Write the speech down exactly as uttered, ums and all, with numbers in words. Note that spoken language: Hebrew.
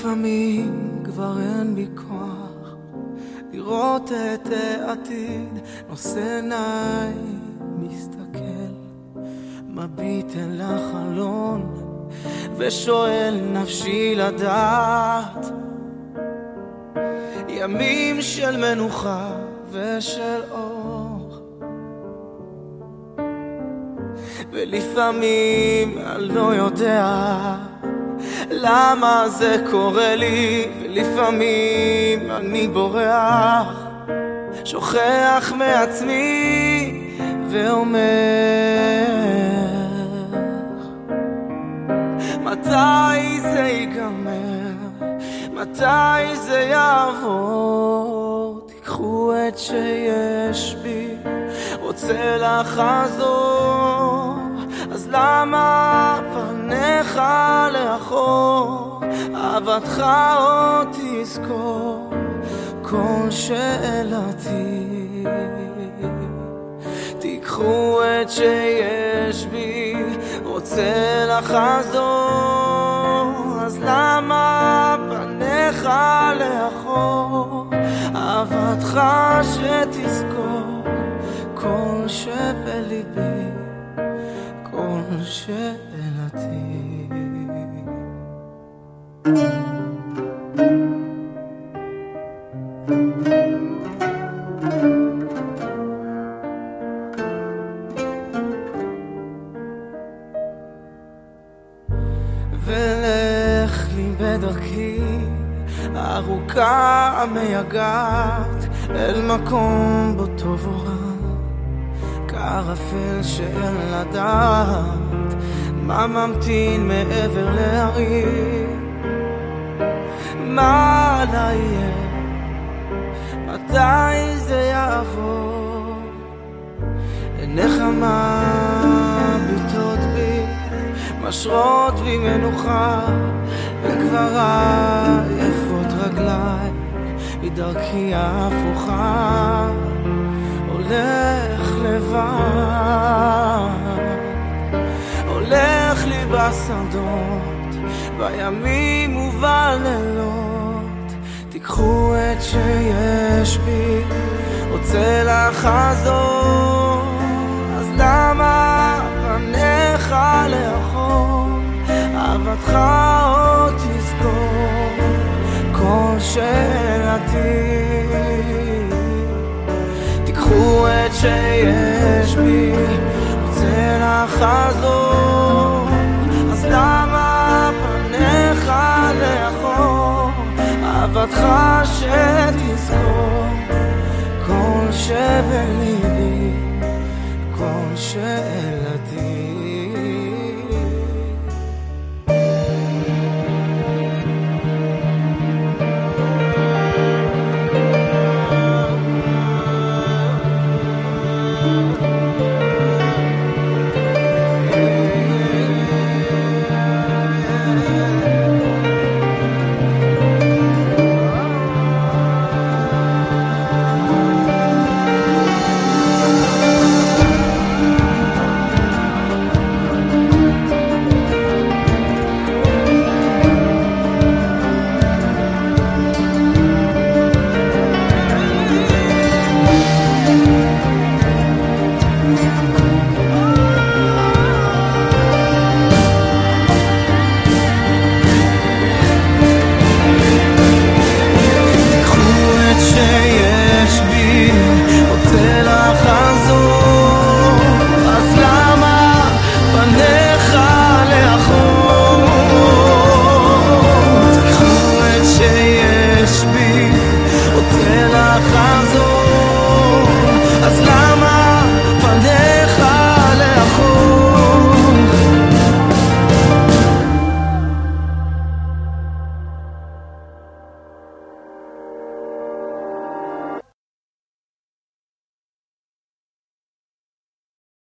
ולפעמים כבר אין בי כוח לראות את העתיד, נושא עיניים, מסתכל, מביט אל החלון ושואל נפשי לדעת, ימים של מנוחה ושל אור, ולפעמים אני לא יודע למה זה קורה לי, ולפעמים אני בורח, שוכח מעצמי ואומר, מתי זה ייגמר, מתי זה יעבור, תיקחו את שיש בי, רוצה לחזור, אז למה פניך לאחור, אהבתך עוד תזכור כל שאלתי, תיקחו את שיש בי, רוצה לחזור, אז למה פניך לאחור, אהבתך שתזכור כל שבליבי, כל שאלתי. ולך לי בדרכי ארוכה המייגעת אל מקום בו טוב או רע, כערפל שאין לדעת מה ממתין מעבר להרים, מה לא יהיה, מתי זה יעבור, עיניך מביטות בי, משרות בי מנוחה, וכבר עייפות רגליי מדרכי ההפוכה, הולך לבד, הולך לי בשדות, בימים ובלילות, תיקחו את שיש בי, רוצה לחזור, אז למה פניך לאחור, אהבתך עוד תזכור כל שאלתי, תיקחו את שיש בי, רוצה לחזור, אז למה פניך לאחור, אהבתך שתזכור כל שבליבי, כל שאלתי.